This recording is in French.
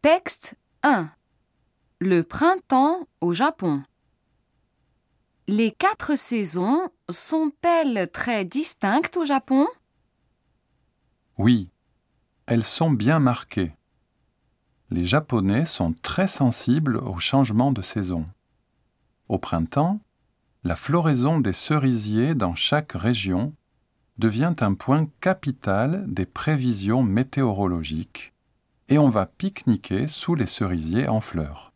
Texte 1. Le printemps au Japon. Les 4 saisons sont-elles très distinctes au Japon? Oui, elles sont bien marquées. Les Japonais sont très sensibles aux changements de saison. Au printemps, la floraison des cerisiers dans chaque région devient un point capital des prévisions météorologiques et on va pique-niquer sous les cerisiers en fleurs.